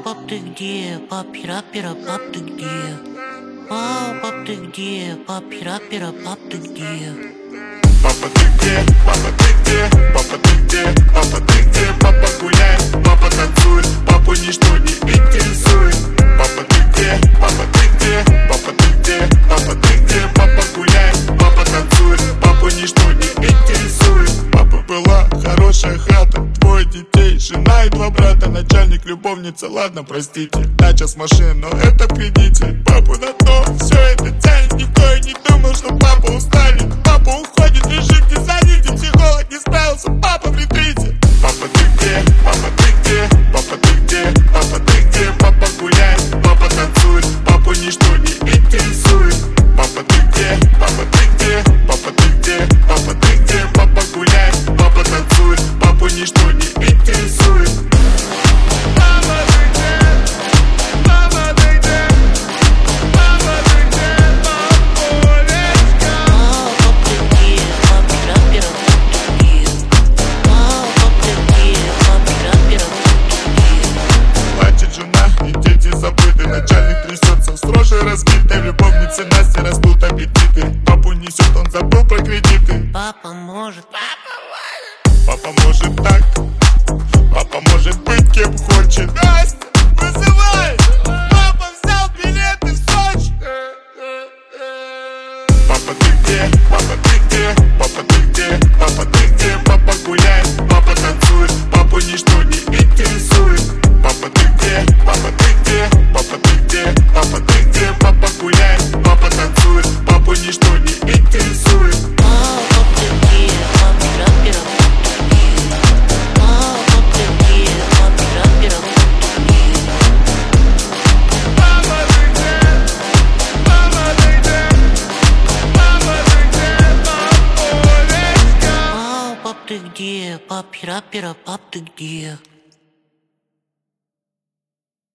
пап, ты где? Папи рапера, пап, ты где? Пап, ты где? Папи рапера, пап, ты где? Папа, ты где? Папа, ты где? Папа, ты где? Папа, ты где? Папа гуляет, папа танцует, папу ничто не интересует. Папа, ты где? Папа, ты где? Папа, ты где? Папа, ты где? Папа гуляет, папа танцует, папу ничто не интересует. Папа, была хорошая хата, двое детей, жена и два брата, начальник, любовница, ладно, простите, дача с машиной, но это в кредите. Папу на дно, все это тянет, никто и не думал, что папа устанет. Папа уходит, лежит, не заняти, психолог не справился, папа в ретрите. Папа, ты где? Папа, ты где? Папа, ты где? Папа, ты где? Папа гуляет, папа танцует, папу ничто не интересует. Папа, ты где? Папа, ты где? Папа, ты где? Папа, ты где? Папа гуляет, папа танцует, папу ничто не интересует. Папа, ты где? Папа, ты где? Папа, ты где? Папулечка. Пап, ты где? Папи рапера, пап, ты где? Пап, ты где? Папи рапера, пап, ты где? Плачет жена, и дети забыты. Начальник трясется, строже разбитый. В любовнице Насте растут аппетиты. Папу несет, он забыл про кредиты. Папа может, Папа может так, папа может быть кем хочет. Настя, вызывай! Папа взял билеты в Сочи. Папа, ты где? Папа, ты где? Папа, ты где? Папа, ты где? Папа гуляет, папа танцует, папу ничто не интересует. Папа, ты где? Папа, ты где? Папа, ты где? Папа, ты где? Папа гуляет, папа танцует, папу ничто не интересует. пап, ты где? Папи рапера, пап, ты где? Пап, ты где? Папи рапера, пап, ты где? Папа, ты где? Папа, ты где? Папа, ты где? Папулечка. Пап, ты где? Папи рапера, пап, ты где?